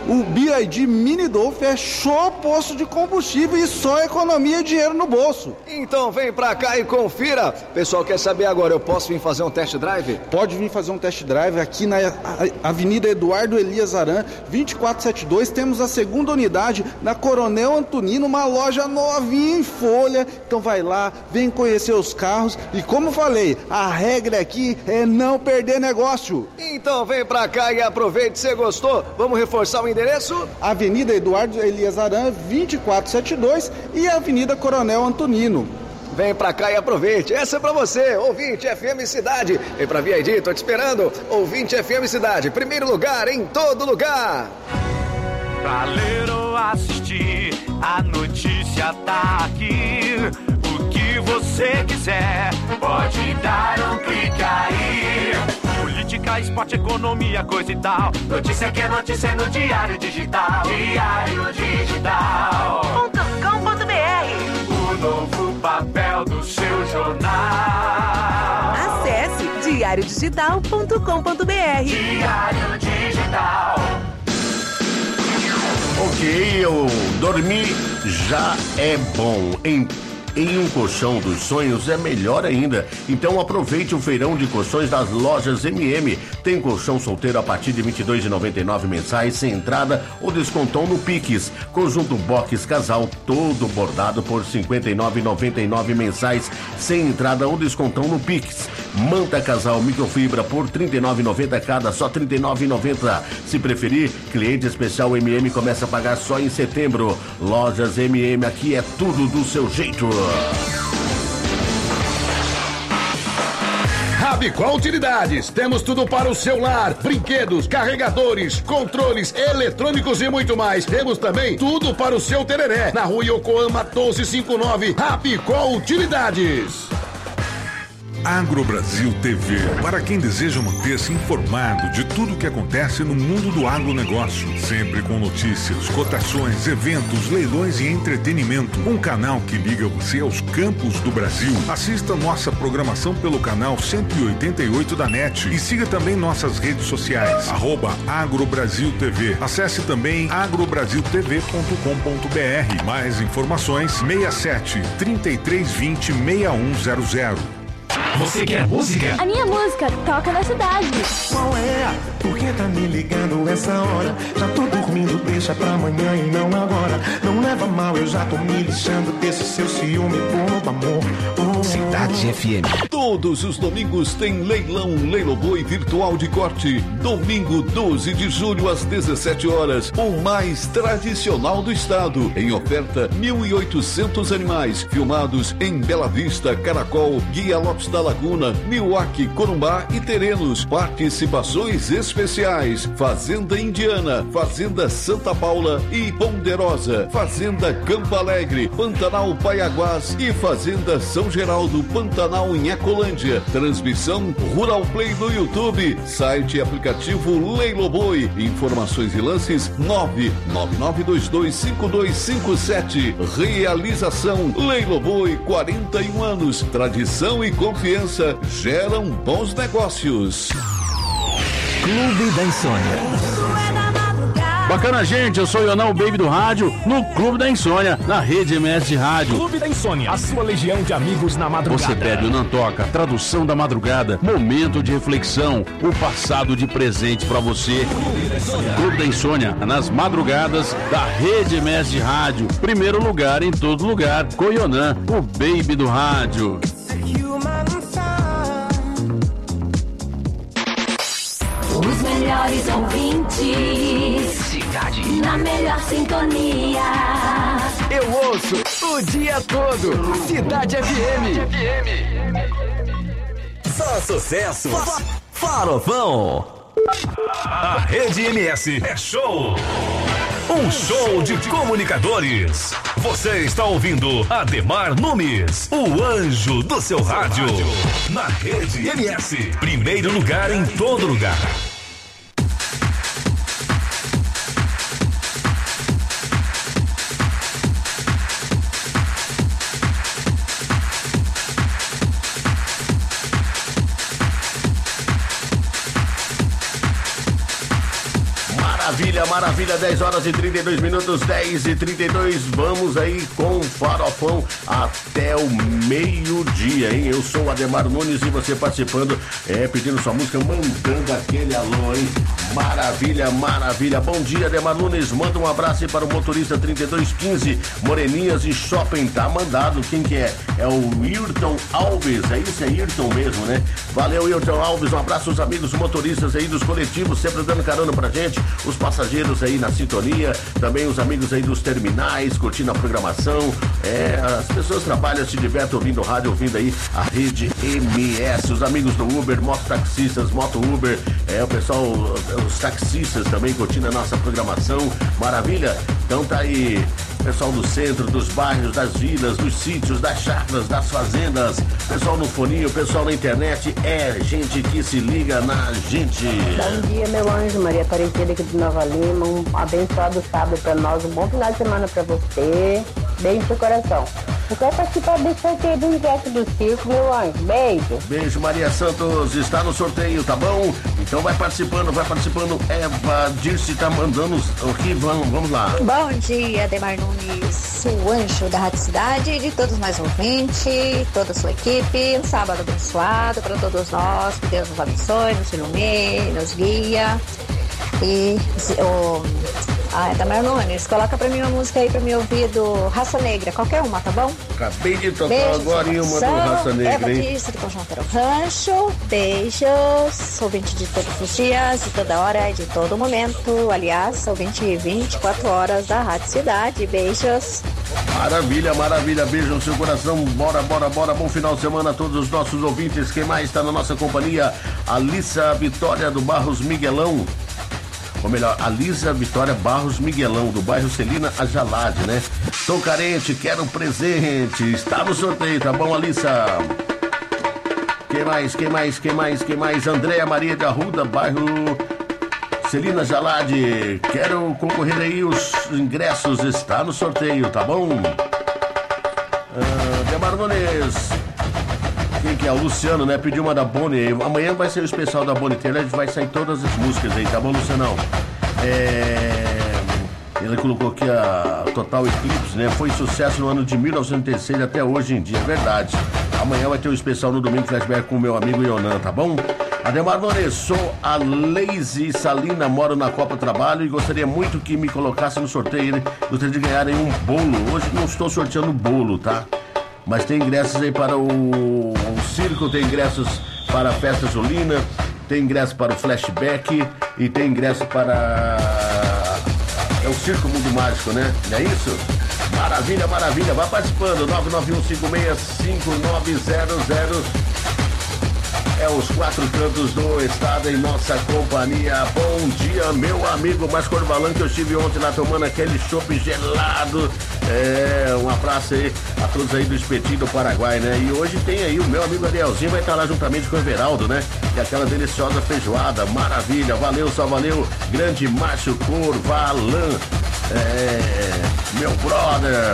o B I D Mini Doll fechou posto de combustível e só economia dinheiro no bolso. Então vem pra cá e confira. Pessoal, quer saber agora, eu posso vir fazer um test drive? Pode vir fazer um test drive aqui na Avenida Eduardo Elias Aran, vinte e quatro setenta e dois. Temos a segunda unidade na Coronel Antonino, uma loja novinha em folha. Então vai lá, vem conhecer os carros e, como falei, a regra aqui é não perder negócio. Então vem pra cá e aproveite. Se gostou, vamos reforçar o endereço? Avenida Eduardo Elias Aran, vinte e quatro setenta e dois e Avenida Coronel Antonino. Vem pra cá e aproveite. Essa é pra você, ouvinte F M Cidade. Vem pra V I D, tô te esperando. Ouvinte F M Cidade, primeiro lugar em todo lugar. Pra ler ou assistir, a notícia tá aqui. O que você quiser, pode dar um clique aí. Política, esporte, economia, coisa e tal. Notícia que é notícia no Diário Digital. Diário Digital ponto com ponto br. O novo papel do seu jornal. Acesse diário digital ponto com ponto br. Diário Digital. Ok, eu dormi já é bom. Em Em um colchão dos sonhos é melhor ainda. Então aproveite o feirão de colchões das lojas M M. Tem colchão solteiro a partir de vinte e dois reais e noventa e nove centavos mensais, sem entrada ou descontão no Pix. Conjunto box casal todo bordado por cinquenta e nove reais e noventa e nove centavos mensais, sem entrada ou descontão no Pix. Manta casal microfibra por trinta e nove reais e noventa centavos cada, só trinta e nove reais e noventa centavos. Se preferir, cliente especial M M começa a pagar só em setembro. Lojas M M, aqui é tudo do seu jeito. Rabicó Utilidades, temos tudo para o seu lar, brinquedos, carregadores, controles, eletrônicos e muito mais. Temos também tudo para o seu tereré, na rua Yokohama doze cinquenta e nove, Rabicó Utilidades. Agro Brasil T V, para quem deseja manter-se informado de tudo o que acontece no mundo do agronegócio, sempre com notícias, cotações, eventos, leilões e entretenimento. Um canal que liga você aos campos do Brasil. Assista nossa programação pelo canal cento e oitenta e oito da N E T e siga também nossas redes sociais, arroba Agro Brasil T V. Acesse também agro brasil t v ponto com ponto br. Mais informações, seis sete, trinta e três vinte, seis um zero zero. Você quer música? A minha música toca na cidade. Qual é? Por que tá me ligando essa hora? Já tô dormindo, deixa pra amanhã e não agora. Não leva mal, eu já tô me lixando desse seu ciúme, bobo amor. Oh. Cidade F M. Todos os domingos tem leilão Leiloboi virtual de corte. Domingo doze de julho às dezessete horas, o mais tradicional do estado. Em oferta, mil e oitocentos animais filmados em Bela Vista, Caracol, Guia Lopes da Laguna, Milwaukee, Corumbá e Terenos. Participações especiais: Fazenda Indiana, Fazenda Santa Paula e Ponderosa, Fazenda Campo Alegre, Pantanal Paiaguás e Fazenda São Geraldo, Pantanal em Ecolândia. Transmissão Rural Play no YouTube, site e aplicativo Leiloboi. Informações e lances nove nove nove dois dois cinco dois cinco sete. Realização Leiloboi, quarenta e um anos, tradição e confiança geram bons negócios. Clube da Insônia. Bacana, gente, eu sou o Ionão, o Baby do Rádio, no Clube da Insônia, na Rede M S de Rádio. Clube da Insônia, a sua legião de amigos na madrugada. Você pede o Nantoca, tradução da madrugada, momento de reflexão, o passado de presente pra você. Clube da Insônia, Clube da Insônia, nas madrugadas da Rede M S de Rádio. Primeiro lugar em todo lugar, com o Ionan, o Baby do Rádio. Os melhores ouvintes. Cidade. Na melhor sintonia. Eu ouço o dia todo. Cidade F M. Cidade F M. Só sucesso. Farofão. A Rede M S é show. Um show de comunicadores. Você está ouvindo Ademar Nunes, o anjo do seu rádio. Na Rede M S. Primeiro lugar em todo lugar. Maravilha, Maravilha, maravilha, dez horas e trinta e dois minutos, dez e trinta e dois, vamos aí com o Farofão até o meio-dia, hein? Eu sou o Ademar Nunes e você participando, é, pedindo sua música, mandando aquele alô, hein? Maravilha, maravilha, bom dia, Ademar Nunes, manda um abraço aí para o motorista trinta e dois quinze, Moreninhas e Shopping, tá mandado, quem que é? É o Ayrton Alves, é isso, é Ayrton mesmo, né? Valeu, Ayrton Alves, um abraço aos amigos motoristas aí dos coletivos, sempre dando carona pra gente, os passageiros aí na sintonia, também os amigos aí dos terminais, curtindo a programação, é, as pessoas trabalham, se divertem ouvindo rádio, ouvindo aí a Rede M S, os amigos do Uber, mototaxistas, moto Uber, é, o pessoal, os taxistas também curtindo a nossa programação, maravilha, então tá aí, pessoal do centro, dos bairros, das vilas, dos sítios, das chácaras, das fazendas, pessoal no foninho, pessoal na internet, é gente que se liga na gente. Bom dia, meu anjo, Maria Aparecida aqui de Nova Lima, um abençoado sábado pra nós, um bom final de semana pra você, beijo pro coração. Eu quero participar desse sorteio do ingresso do circo, meu anjo, beijo. Beijo, Maria Santos, está no sorteio, tá bom? Então vai participando, vai participando, Eva Dirce tá mandando aqui, vamos, vamos lá. Bom dia, Ademar Nunes, o anjo da Rádio Cidade e de todos nós ouvintes, toda a sua equipe, um sábado abençoado para todos nós, que Deus nos abençoe, nos ilumine, nos guia. E o ah, Ademar Nunes, coloca pra mim uma música aí pra me ouvir do Raça Negra, qualquer uma, tá bom? Acabei de tocar beijos, agora em uma do Raça Negra, Eva hein? Batista do Conjunto Rancho, beijos, ouvinte de todos os dias, de toda hora e de todo momento, aliás, ouvinte vinte e quatro horas da Rádio Cidade, beijos. Maravilha, maravilha, beijo no seu coração, bora, bora, bora, bom final de semana a todos os nossos ouvintes, quem mais está na nossa companhia? Alissa Vitória do Barros Miguelão, ou melhor, Alisa Vitória Barros Miguelão, do bairro Celina Ajalade, né? Tô carente, quero um presente, está no sorteio, tá bom, Alissa? Quem mais, quem mais, quem mais, quem mais? Andréa Maria de Arruda, bairro Celina Ajalade, quero concorrer aí, os ingressos, está no sorteio, tá bom? Ah, Ademar Nunes, quem que é? O Luciano, né? Pediu uma da Bonnie. Amanhã vai ser o especial da Bonnie Taylor. A gente vai sair todas as músicas aí, tá bom, Lucianão? É... Ele colocou aqui a Total Eclipse, né? Foi sucesso no ano de mil novecentos e oitenta e seis até hoje em dia, é verdade. Amanhã vai ter o especial no domingo flashback com o meu amigo Yonan, tá bom? Ademar Nunes, sou a Leise Salina, moro na Copa Trabalho e gostaria muito que me colocasse no sorteio, né? Gostaria de ganhar aí um bolo. Hoje não estou sorteando bolo, tá? Mas tem ingressos aí para o, o circo, tem ingressos para a festa julina, tem ingresso para o flashback e tem ingresso para... É o Circo Mundo Mágico, né? Não é isso? Maravilha, maravilha. Vai participando. nove nove um cinco seis cinco nove zero zero. É os quatro cantos do estado em nossa companhia. Bom dia, meu amigo Márcio Corvalão, que eu estive ontem lá tomando aquele chopp gelado. É, um abraço aí a todos aí do Espetinho do Paraguai, né? E hoje tem aí o meu amigo Arielzinho, vai estar lá juntamente com o Everaldo, né? E aquela deliciosa feijoada, maravilha, valeu, só valeu, grande Márcio Corvalão, é, meu brother.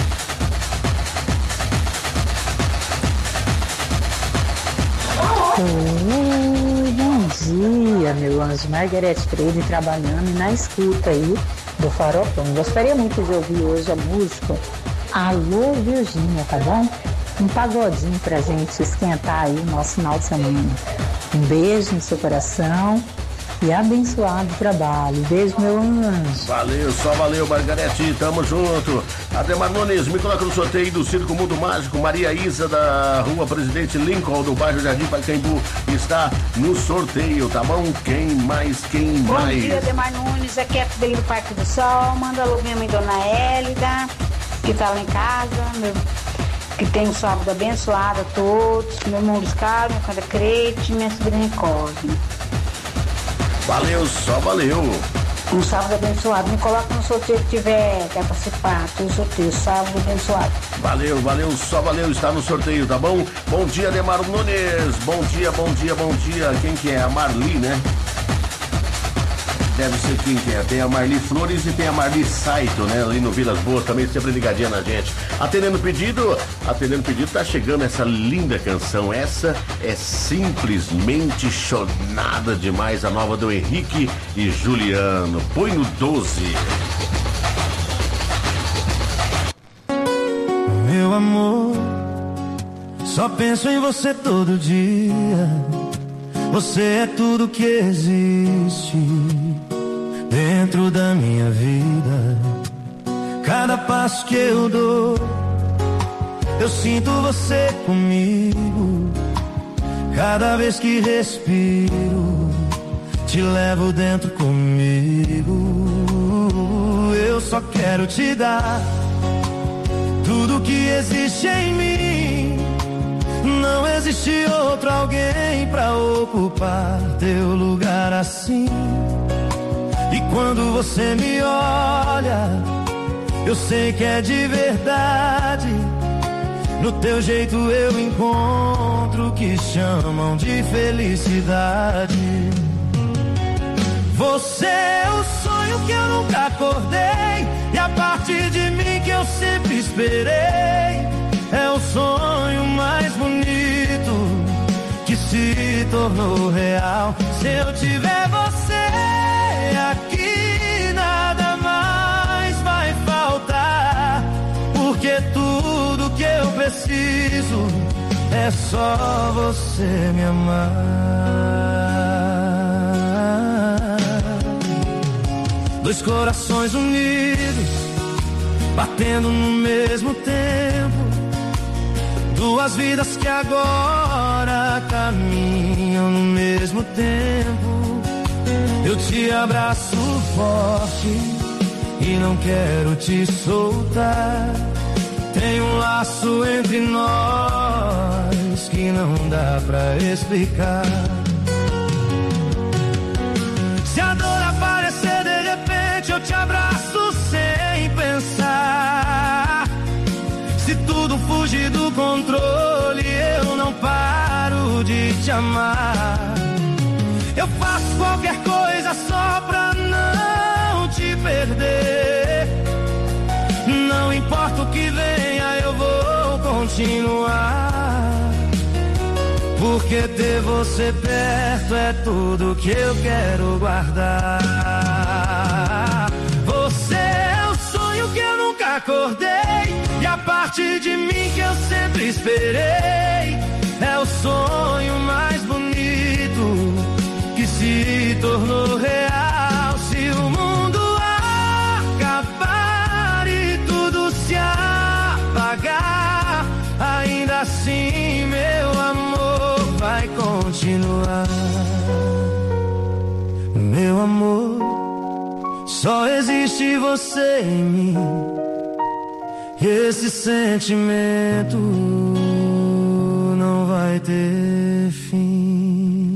Oi, bom dia, meu anjo. Margarete Freire trabalhando na escuta aí do Farofão. Gostaria muito de ouvir hoje a música Alô Virgínia, tá bom? Um pagodinho pra gente esquentar aí o nosso final de semana. Um beijo no seu coração e abençoado trabalho. Beijo, meu anjo. Valeu, só valeu, Margarete, tamo junto. Ademar Nunes, me coloca no sorteio do Circo Mundo Mágico. Maria Isa, da Rua Presidente Lincoln, do bairro Jardim Pacaembu, está no sorteio, tá bom? Quem mais, quem Bom mais? Bom dia, Ademar Nunes, aqui é bem do Parque do Sol. Manda alô minha mãe, Dona Hélida, que tá lá em casa, meu, que tem um sábado abençoado a todos. Meu irmão Luiz Carlos, meu cara Crete, minha sobrinha Cosme. Valeu, só valeu. Um sábado abençoado. Me coloca no sorteio que tiver, quer participar. Tem sorteio, sábado abençoado. Valeu, valeu, só valeu, está no sorteio, tá bom? Bom dia, Ademar Nunes. Bom dia, bom dia, bom dia. Quem que é? A Marli, né? deve ser quem tem. Tem a Marli Flores e tem a Marli Saito, né? Ali no Vilas Boas, também sempre ligadinha na gente. Atendendo o pedido, atendendo o pedido, tá chegando essa linda canção. Essa é simplesmente chonada demais, a nova do Henrique e Juliano. Põe no doze. Meu amor, só penso em você todo dia. Você é tudo que existe dentro da minha vida. Cada passo que eu dou, eu sinto você comigo. Cada vez que respiro, te levo dentro comigo. Eu só quero te dar tudo que existe em mim. Não existe outro alguém pra ocupar teu lugar assim. E quando você me olha, eu sei que é de verdade. No teu jeito eu encontro o que chamam de felicidade. Você é o sonho que eu nunca acordei, e a parte de mim que eu sempre esperei. É o sonho mais bonito que se tornou real. Se eu tiver você aqui, nada mais vai faltar, porque tudo que eu preciso é só você me amar. Dois corações unidos, batendo no mesmo tempo. Duas vidas que agora caminham no mesmo tempo. Eu te abraço forte e não quero te soltar. Tem um laço entre nós que não dá pra explicar. Se a dor aparecer de repente, eu te abraço sem pensar. Se tudo fugir do controle, eu não paro de te amar. Eu faço qualquer coisa só pra não te perder. Não importa o que venha, eu vou continuar. Porque ter você perto é tudo que eu quero guardar. Você é o sonho que eu nunca acordei, e a parte de mim que eu sempre esperei. É o sonho mais bonito que se tornou real. Se o mundo acabar e tudo se apagar, ainda assim meu amor vai continuar. Meu amor, só existe você em mim. Esse sentimento não vai ter fim.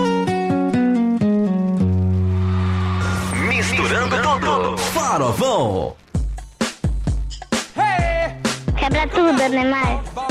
Misturando tudo. Farofão. Quebra tudo, Neymar.